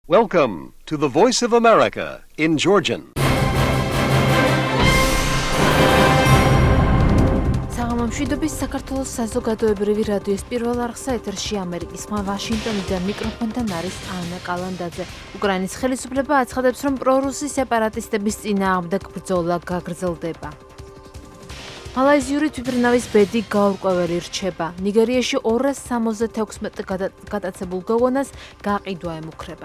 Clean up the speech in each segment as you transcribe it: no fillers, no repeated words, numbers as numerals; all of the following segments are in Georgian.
Welcome to the Voice of America in Georgian. მშვიდობის საქართველოს საზოგადოებრივი რადიოს პირველ არხსა ეთერში ამერიკის ხმა ვაშინგტონიდან მიკროფონთან არის ანა კალანდაძე. უკრაინის ხელისუფლება აცხადებს, რომ პრორუსი სეპარატისტების წინააღმდეგ ბრძოლა გაგრძელდება. მალაიზიური თვითმფრინავის ბედი გაურკვეველი რჩება. ნიგერიაში 276 გატაცებულ გოგონას გაყიდვა ემუქრება.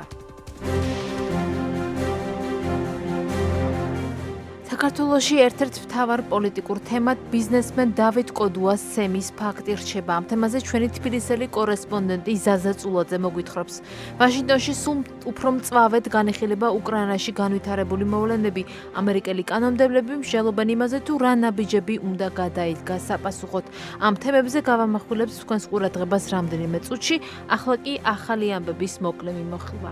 საქართველოში ერთ-ერთ მთავარ პოლიტიკურ თემად ბიზნესმენ დავით კოდუას სემის ფაქტი რჩება. ამ თემაზე ჩვენი თბილისელი კორესპონდენტი ზაზა წულაძე მოგვითხრობს. ვაშინგტონში სულ უფრო მწვავედ განიხილება უკრაინაში განვითარებული მოვლენები. ამერიკელი კანონმდებლები მსჯელობენ იმაზე, თუ რა ნაბიჯები უნდა გადაიდგას საპასუხოდ. ამ თემებზე გავამახვილებს თქვენს ყურადღებას რამდენიმე წუთში, ახლა კი ახალი ამბების მოკლე მიმოხილვა.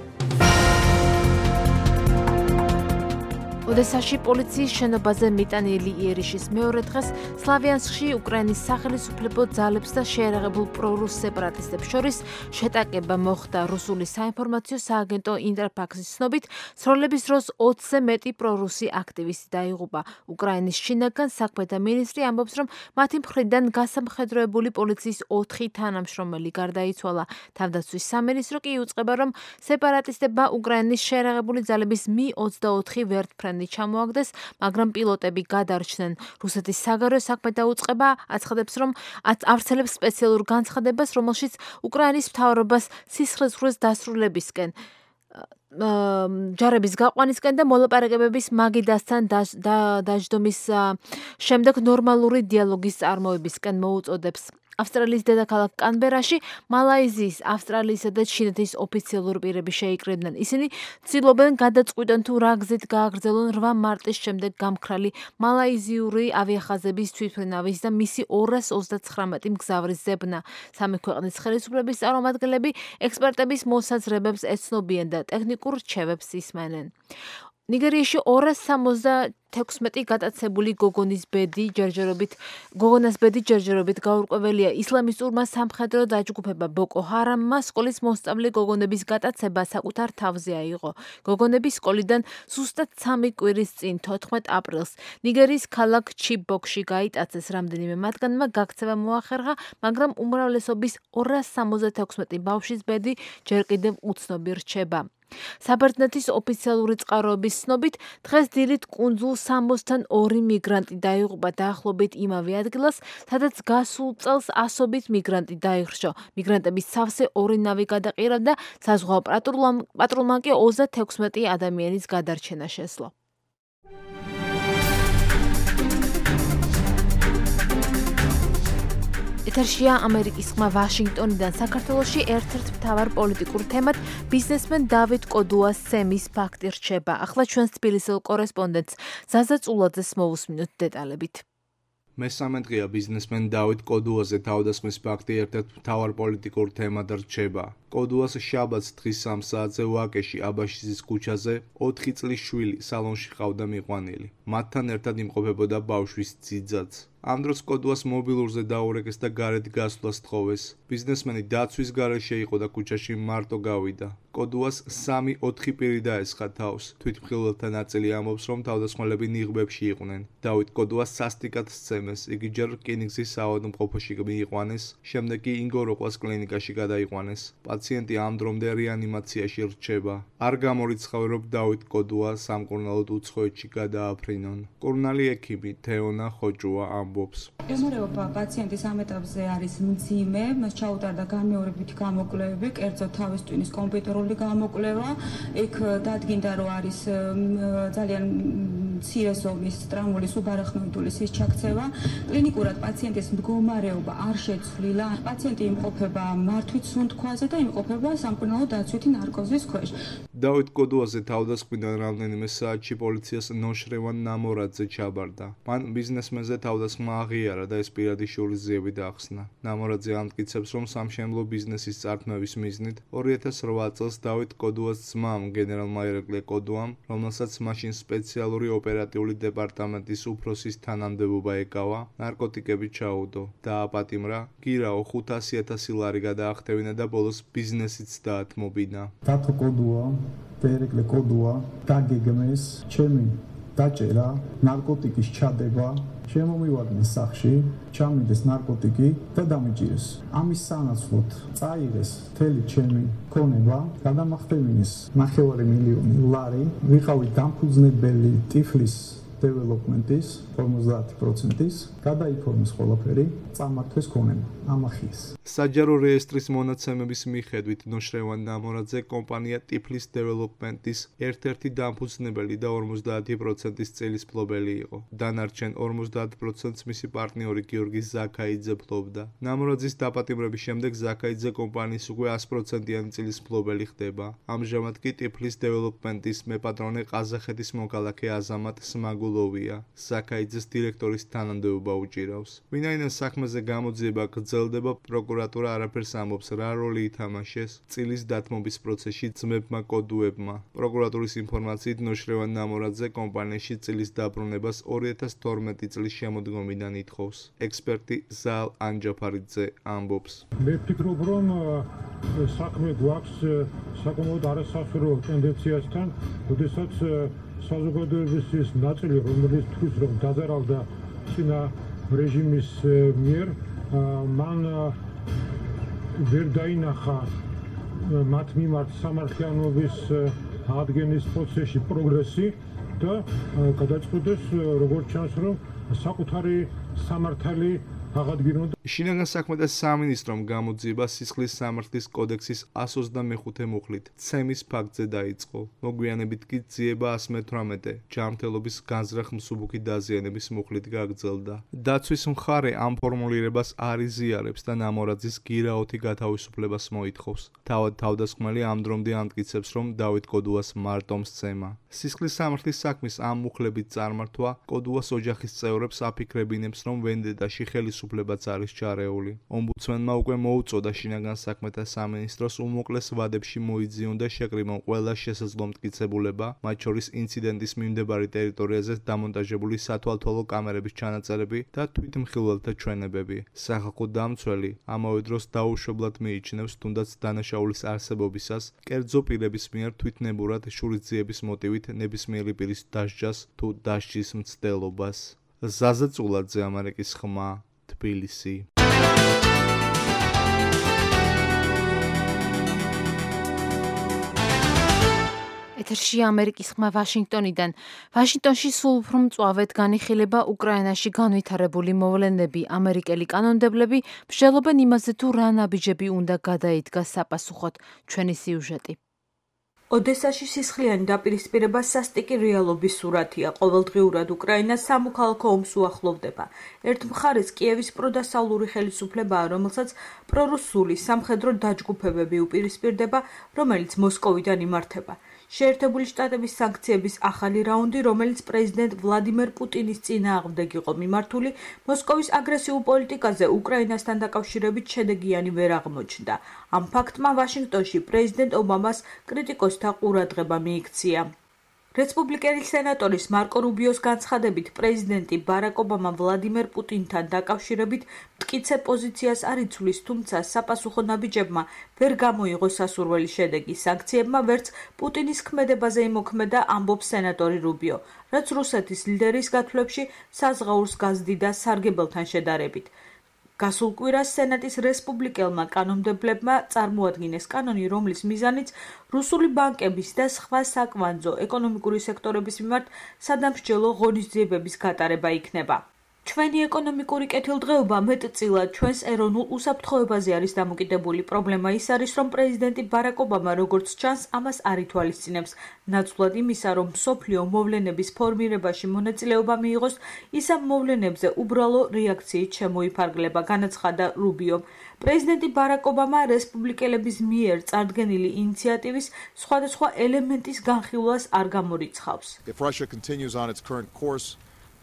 ოდესაში პოლიციის შენობაზე მიტანილი იერიშის მეორე დღეს სლავიანსკში უკრაინის სახელისუფლებო ძალებს და შეერაღებულ პრორუს სეპარატისტებს შორის შეტაკება მოხდა. რუსული საინფორმაციო სააგენტო ინტერფაქსის ცნობით, სროლების დროს 20-ზე მეტი პრორუსი აქტივისტი დაიღუპა. უკრაინის შინაგან საქმეთა მინისტრი ამბობს, რომ მათი მხრიდან გასამხედროებული პოლიციის 4 თანამშრომელი გარდაიცვალა. თავდაცვის სამინისტრო კი იუწყება, რომ სეპარატისტებმა უკრაინის შეერაღებული ძალების Mi-24 ვერტმფრენი ჩამოაგდეს, მაგრამ პილოტები გადარჩნენ. რუსეთის საგარეო საქმეთა უწყება აცხადებს, რომ ავრცელებს სპეციალურ განცხადებას, რომელშიც უკრაინის მთავრობას სისხლისღვრის დასრულებისკენ, ჯარების გაყვანისკენ და მოლაპარაკებების მაგიდასთან დაждომის შემდეგ ნორმალური დიალოგის წარმოებისკენ მოუწოდებს. ავსტრალიის დედაქალაქ კანბერაში მალაიზიის, ავსტრალიისა და ჩინეთის ოფიციალური პირები შეიკრიბნენ. ისინი ცდილობენ გადაწყვიტონ, თუ რა გზით გააგრძელონ 8 მარტის შემდეგ გამქრალი მალაიზიური ავიახაზების თვითმფრინავის და მისი 239 მგზავრის ზებნა. სამი ქვეყნის ხელისუფლების წარმომადგენლები ექსპერტების მოსაზრებებს ეცნობიან და ტექნიკურ რჩევებს ისმენენ. ნიგერიაში 276 გატაცებული გოგონას ბედი ჯერჯერობით გაურკვეველია. ისლამისტურმა სამხედრო დაჯგუფება ბოკო ჰარამმა სკოლის მოსწავლე გოგონების გატაცება საკუთარ თავზე აიღო. გოგონები სკოლიდან ზუსტად 3 კვირის წინ 14 აპრილს ნიგერიის ქალაქ ჩიბოკში გაიტაცეს. რამდენიმე მათგანმა გაქცევა მოახერხა, მაგრამ უმრავლესობის 276 ბავშვის ბედი ჯერ კიდევ უცნობი რჩება. საბერძნეთის ოფიციალური წყაროების ცნობით, დღეს დილით კუნძულ სამოსთან 2 მიგრანტი დაიღუპა დაახლოებით იმავე ადგილას, სადაც გასულ წელს ასობით მიგრანტი დაიხრჩო. მიგრანტების სავსე 2 ნავი გადაყირავდა, საზღვაო პატრულმა კი 36 ადამიანის გადარჩენა შესძლო. ეთერშია ამერიკის ხმა ვაშინგტონიდან. საქართველოში ერთ-ერთ მთავარ პოლიტიკურ თემად ბიზნესმენ დავით კოდუას სემის ფაქტი რჩება. ახლა ჩვენს თბილისელ კორესპონდენტს ზაზა წულაძეს მოусმინოთ დეტალებით. მესამე დღეა ბიზნესმენ დავით კოდუაზე თავდასხმის ფაქტი ერთ-ერთ მთავარ პოლიტიკურ თემად რჩება. კოდუას შაბათს დღის 3 საათზე ვაკეში აბაშიძის ქუჩაზე 4 წლის შვილი სალონში ყავდა მიყვანილი. მათთან ერთად იმყოფებოდა ბავშვის ძიძაც. ამ დროს კოდუას მობილურზე დაურეკეს და გარეთ გასვლა სთხოვეს. ბიზნესმენი დაცვის გარეშე იყო და ქუჩაში მარტო გავიდა. კოდუას 3-4 პირი დაესხა თავს. თვითმხილველთა ნაწილი ამბობს, რომ თავდასხმელები ნიღბებში იყვნენ. დავით კოდუას სასტიკად სცემეს. იგი ჯერ რკინიგზის საავადმყოფოში მიიყვანეს, შემდეგ კი ინგოროყვას კლინიკაში გადაიყვანეს. პაციენტი ამ დრომდე რეანიმაციაში რჩება. არ გამორიცხავენ, რომ დავით კოდუა სამკურნალოდ უცხოეთში გადააფრინონ. კურნალი ექიმი თეონა ხოჭუა ამბობს. ემორეობა პაციენტის ამ ეტაპზე არის მძიმე, მას ჩაუტარდა განმეორებითი გამოკვლევები, კერძოდ თავის ტვინის კომპიუტერული გამოკვლევა. იქ დადგინდა, რომ არის ძალიან მცირე ზომის ტრამული სუბარახნოიდული სის ჩაქცევა. კლინიკურად პაციენტის მდგომარეობა არ შეცვლილა. პაციენტი იმყოფება მართვით სუნთქვაზე და იმყოფება სამკურნალო დაცვითი ნარკოზის ქვეშ. დავით კოდუაზე თავდასხმიდან რამდენიმე საათში პოლიციას ნოშრევან ნამორაძე ჩაბარდა. მან ბიზნესმენზე თავდასხმა აღიარა და ეს პირადი შურისძიები დაახსნა. ნამორაძე ამტკიცებს, რომ სამშენებლო ბიზნესის წართმევის მიზნით 2008 წელს დავით კოდუას ძმამ, გენერალმა ერეკლე კოდუამ, რომელსაც მაშინ სპეციალური ოპერაცია ოპერატიული დეპარტამენტის უფროსის თანამდებობა ეკავა, ნარკოტიკები ჩაუდო, დააპატიმრა, გირაო 500,000 ლარი გადაახტევინა და ბოლოს ბიზნესიც დაათმობინა. დათო კოდუა, პერიკლე კოდუა, დაგეგმეს, ჩემი დაჭერა, ნარკოტიკის ჩადება, შემომივაგნეს სახში, ჩამიდეს ნარკოტიკი და დამიჭირეს. ამის სანაცვლოდ წაიღეს მთელი ჩემი ქონება, გადამახტევინეს 9 მილიონი ლარი, ვიყავი დამფუძნებელი ტიფლის დეველოპმენტის 50%-ის, გადაიფორმეს ყველაფერი, წამართვეს ქონება, ამახიეს. საჯარო რეესტრის მონაცემების მიხედვით ნოშრევან ნამორაძე კომპანია ტიფლის დეველოპმენტის ერთ-ერთი დამფუძნებელი და 50%-ის წელის მფლობელი იყო. დანარჩენ 50%-ს მისი პარტნიორი გიორგი ზაქაიძე ფლობდა. ნამორაძის დაპატიმრების შემდეგ ზაქაიძე კომპანიის უკვე 100%-იანი წელის მფლობელი ხდება. ამჟამად კი ტიფლის დეველოპმენტის მეპატრონე ყაზახეთის მოქალაქე აზამატ სმაგულოვია. ზაქაიძეს დირექტორის თანამდებობა უჭირავს. ვინაიდან საქმეზე გამოძიება გრძელდება, პროკურატურა არაფერს ამბობს, რა როლი ითამაშეს წილის დათმობის პროცესში ძმებმა კოდუებმა. პროკურატურის ინფორმაციით ნოშრევან ნამორაძე კომპანიაში წილის დაბრუნებას 2012 წლის შემოდგომიდან ითხოვს. ექსპერტი ზაალ ანჯაფარიძე ამბობს. მე ვფიქრობ, რომ საქმე გვაქვს საკმაოდ არასასურველ ტენდენციასთან, როდესაც საზოგადოების ნაწილი, რომელიც თვლის რომ დაზარალდა წინა რეჟიმის მიერ, მან ვერ დაინახა მათ მიმართ სამართლიანობის ადგენის პროცესში პროგრესი და გადაწყვიტეს, როგორც ჩანს, რომ საკუთარი სამართალი აღადგინონ. შინაგან საქმეთა სამინისტრომ გამოძიება სისხლის სამართლის კოდექსის 125 მუხლით ცემის ფაქტზე დაიწყო. მოგვიანებით კი ძიება 118 ჯანმრთელობის განზრახ მსუბუქი დაზიანების მუხლით გაგრძელდა. დაცვის მხარე ამ ფორმულირებას არ იზიარებს და ნამორაძის გირაოთი გათავისუფლებას მოითხოვს. თავად თავდასხმელი ამ დრომდე ამტკიცებს, რომ დავით კოდუას მარტომ სცემა. სისხლის სამართლის საქმის ამ მუხლებით წარმართვა კოდუას ოჯახის წევრებს აფიქრებინებს, რომ ვენდეტაში ხელისუფლებაც არის ჩარეული. ომბუდსმენმა უკვე მოუწოდა შინაგან საქმეთა სამინისტროს უმოკლეს ვადებში მოიძიონ და შეკრიბონ ყველა შესაძლო მტკიცებულება, მათ შორის ინციდენტის მიმდებარე ტერიტორიაზე დამონტაჟებული სათვალთვალო კამერების ჩანაწერები და თვითმხილველთა ჩვენებები. სახალხო დამცველი ამავე დროს დაუშვებლად მიიჩნევს თუნდაც დანაშაულის არსებობისას, კერძო პირების მიერ თვითნებურად შურისძიების მოტივით ნებისმიერი პირის დასჯას თუ დასჯის მცდელობას. ზაზა წულაძე, ამერიკის ხმა, თბილისი. ეთერში ამერიკის ხმა ვაშინგტონიდან. ვაშინგტონში სულ უფრო მწვავედ განიხილება უკრაინაში განვითარებული მოვლენები. ამერიკელი კანონმდებლები მსჯელობენ იმაზე, თუ რა ნაბიჯები უნდა გადაიდგას საპასუხოდ. ჩვენი სიუჟეტი. ოდესაში სისხლიანი დაპირისპირება სასტიკი რეალობის სურათია. ყოველდღიურად უკრაინა სამოქალაქო ომს უახლოვდება. ერთ მხარეს კიევის პროდასავლური ხელისუფლებაა, რომელსაც პრორუსული სამხედრო დაჯგუფებები უპირისპირდება, რომელიც მოსკოვიდან იმართება. შეერთებული შტატების სანქციების ახალი რაუნდი, რომელიც პრეზიდენტ ვლადიმერ პუტინის წინააღმდეგ იყო მიმართული, მოსკოვის აგრესიულ პოლიტიკაზე უკრაინასთან დაკავშირებით შედეგიანი ვერ აღმოჩნდა. ამ ფაქტმა ვაშინგტონში პრეზიდენტ ობამას კრიტიკოსთა ყურადღება მიიქცია. რესპუბლიკელი სენატორის მარკო რუბიოს განცხადებით, პრეზიდენტი ბარაკ ობამა ვლადიმერ პუტინთან დაკავშირებით მტკიცე პოზიციას არ იცვლის, თუმცა საპასუხო ნაბიჯებმა ვერ გამოიღო სასურველი შედეგი. სანქციებმა ვერც პუტინის ქმედებაზე იმოქმედა, ამბობს სენატორი რუბიო, რაც რუსეთის ლიდერის გათვლებში საზღაურს გაზდიდა სარგებელთან შედარებით. გასულ კვირას სენატის რესპუბლიკელმა კანონმდებლებმა წარმოადგინეს კანონი, რომლის მიზანიც რუსული ბანკების და სხვა საკვანძო ეკონომიკური სექტორების მიმართ სადამსჯელო ღონისძიებების გატარება იქნება. ჩვენი ეკონომიკური კეთილდღეობა მეტწილად ჩვენს ეროვნულ უსაფრთხოებაზე არის დამოკიდებული. პრობლემა ის არის, რომ პრეზიდენტი ბარაკ ობამა, როგორც ჩანს, ამას არ ითვალისწინებს. ნაცვლად იმისა, რომ მსოფლიო მოვლენების ფორმირებაში მონაწილეობა მიიღოს, ის ამ მოვლენებზე უბრალო რეაქციით შემოიფარგლება, განაცხადა რუბიო. პრეზიდენტი ბარაკ ობამა რესპუბლიკელების მიერ წარდგენილი ინიციატივის სხვადასხვა ელემენტის განხილვას არ გამორიცხავს. If Russia continues on its current course,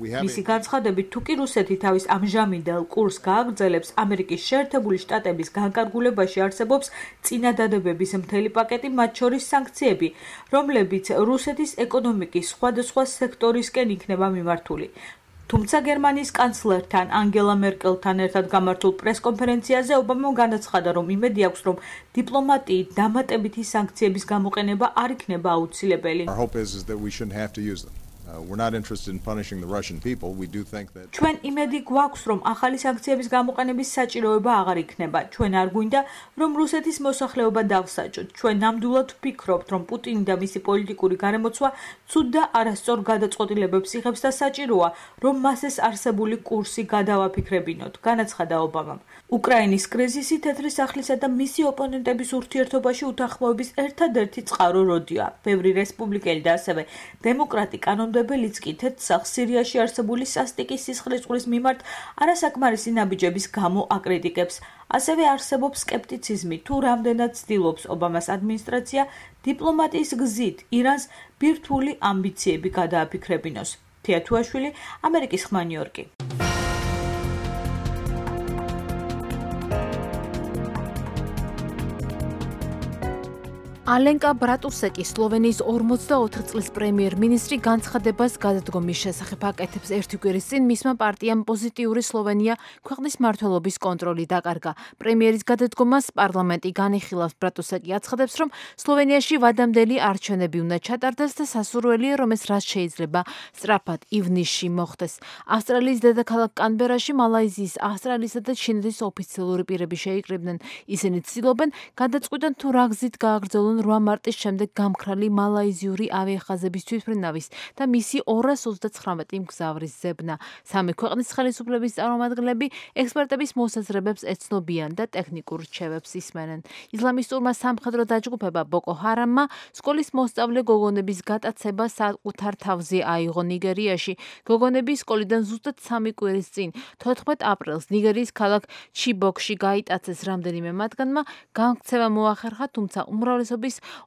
მისი განცხადებით, თუ კი რუსეთი თავის ამჟამინდელ კურსს გააგრძელებს, ამერიკის შეერთებული შტატების განკარგულებაში არსებობს წინადადებების მთელი პაკეტი, მათ შორის სანქციები, რომლებიც რუსეთის ეკონომიკის სხვადასხვა სექტორისკენ იქნება მიმართული. თუმცა გერმანიის კანცლერთან ანგელა მერკელთან ერთად გამართულ პრესკონფერენციაზე ობამამ განაცხადა, რომ იმედი აქვს, რომ დიპლომატიით დამატებითი სანქციების გამოყენება არ იქნება აუცილებელი. ჩვენ იმედი გვაქვს, რომ ახალი სანქციების გამოყენების საჭიროება აღარ იქნება. ჩვენ არ გვინდა, რომ რუსეთის მოსახლეობა დავსაჯოთ. ჩვენ ნამდვილად ვფიქრობთ, რომ პუტინი და მისი პოლიტიკური გარემოცვა ცუდ და არასწორ გადაწყვეტილებებს იღებს და საჭიროა, რომ მას ეს არსებული კურსი გადავაფიქრებინოთ, განაცხადა ობამამ. უკრაინის კრიზისი თეთრი სახლისა და მისი ოპონენტების ურთიერთობაში უთანხმოების ერთადერთი წყარო როდია. ბევრი რესპუბლიკელი და ასევე დემოკრატი კანონმდებელიც კი თეთრ სახლს სირიაში არსებული სასტიკის სისხლისწყლის მიმართ არასაკმარისი ნაბიჯების გამო აკრიტიკებს. ასევე არსებობს სკეპტიციზმი, თუ რამდენად ცდილობს ობამას ადმინისტრაცია დიპლომატიის გზით ირანს ბირთვული ამბიციები გადააფიქრებინოს. თია თუაშვილი, ამერიკის ხმა, ნიუ-იორკი. ალენკა ბრატუსეკი, სლოვენიის 44 წლის პრემიერ-მინისტრი, განცხადებას გადადგომის შესახებ აკეთებს ერთი კვირის წინ მისმა პარტიამ პოზიტიური სლოვენია ქვეყნის მმართველობის კონტროლი დაკარგა. პრემიერის გადადგომას პარლამენტი განიხილავს. ბრატუსეკი აცხადებს, რომ სლოვენიაში ვადამდელი არჩევნები უნდა ჩატარდეს და სასურველია, რომ ეს რაც შეიძლება სწრაფად ივნისში მოხდეს. ავსტრალიის დედაქალაქ კანბერაში მალაიზიის, ავსტრალიისა და ჩინეთის ოფიციალური პირები შეიკრიბნენ. ისინი ცდილობენ გადაწყვიტონ თუ რა გზით გააგრძელონ 8 მარტის შემდეგ გამქრალი მალაიზიური ავიახაზების თვითმფრინავის და მისი 239 მგზავრის ზებნა. სამი ქვეყნის ხელისუფლების წარმომადგენლები ექსპერტების მოსაზრებებს ეცნობიან და ტექნიკურ რჩევებს ისმენენ. ისლამისტურმა სამხედრო დაჯგუფება ბოკო ჰარამმა სკოლის მოსწავლე გოგონების გატაცება საკუთარ თავზე აიღო ნიგერიაში. გოგონები სკოლიდან ზუსტად 3 კვირის წინ, 14 აპრილს ნიგერიის ქალაქ ჩიბოკში გაიტაცეს. რამდენიმე მათგანმა განქცევა მოახერხა, თუმცა უმრავლესობის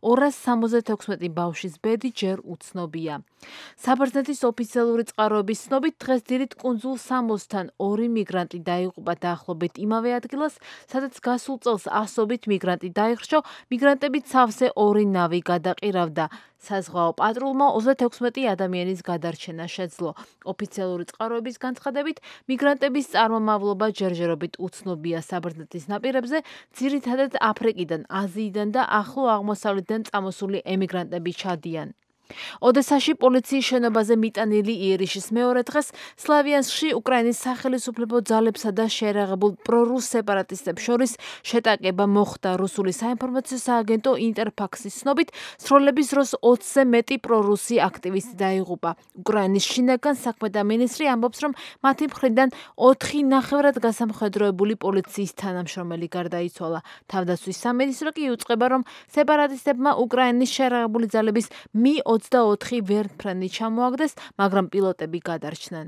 276 ბავშვის ბედი ჯერ უცნობია. საბერძნეთის ოფიციალური წყაროების ცნობით, დღეს დილით კუნძულ სამოსთან 2 მიგრანტი დაიღუპა დაახლოებით იმავე ადგილას, სადაც გასულ წელს ასობით მიგრანტი დაიხრჩო. მიგრანტები სავსე 2 ნავი გადაყირავდა. საზღვაო პატრულმა 36 ადამიანის გადარჩენა შეძლო. ოფიციალური წყაროების განცხადებით, მიგრანტების წარმომავლობა ჯერჯერობით უცნობია საბერძნეთის ნაპირებზე, ძირითადად აფრიკიდან, აზიიდან და ახლო აღმოსავლეთიდან წამოსული ემიგრანტები ჩადიან. ოდესაში პოლიციის შენობაზე მიტანილი იერიშის მეორე დღეს სლავიანსკში უკრაინის სახელისუფლებო ძალებსა და შეერაღებულ პრორუს სეპარატისტებს შორის შეტაკება მოხდა. რუსული საინფორმაციო სააგენტო ინტერფაქსის ცნობით, სროლების დროს 20-ზე მეტი პრორუსი აქტივისტი დაიღუპა. უკრაინის შინაგან საქმეთა მინისტრი ამბობს, რომ მათი მხრიდან 4 ნახევრად გასამხედროებული პოლიციის თანამშრომელი გარდაიცვალა. თავდაცვის სამინისტრო კი იუწყება, რომ სეპარატისტებმა უკრაინის შეერაღებული ძალების Mi-24 ვერტმფრენი ჩამოაგდეს, მაგრამ პილოტები გადარჩნენ.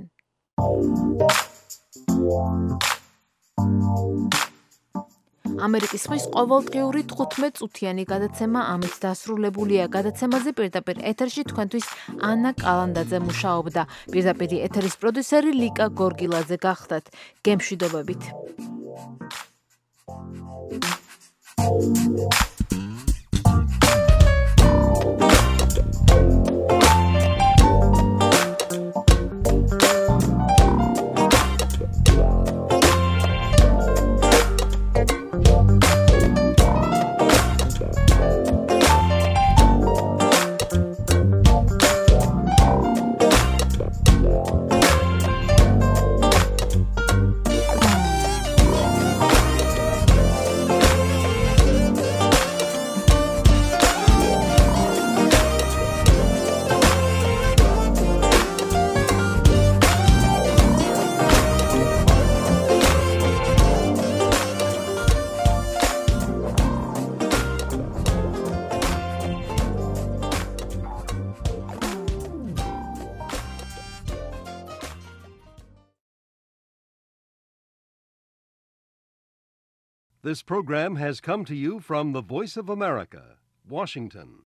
ამერიკის ხმის ყოველდღიური 15 წუთიანი გადაცემა ამით დასრულებულია. გადაცემაზე პირდაპირ ეთერში თქვენთვის ანა კალანდაძე მუშაობდა. პირდაპირ ეთერის პროდიუსერი ლიკა გორგილაძე გახდათ. გემშვიდობებით. This program has come to you from the Voice of America, Washington.